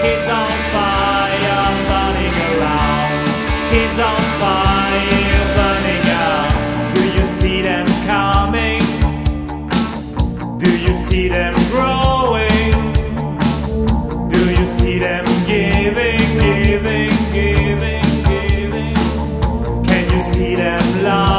Kids on fire, burning around. Kids on fire, burning out. Do you see them coming? Do you see them growing? Do you see them giving, giving, giving, giving? Can you see them love?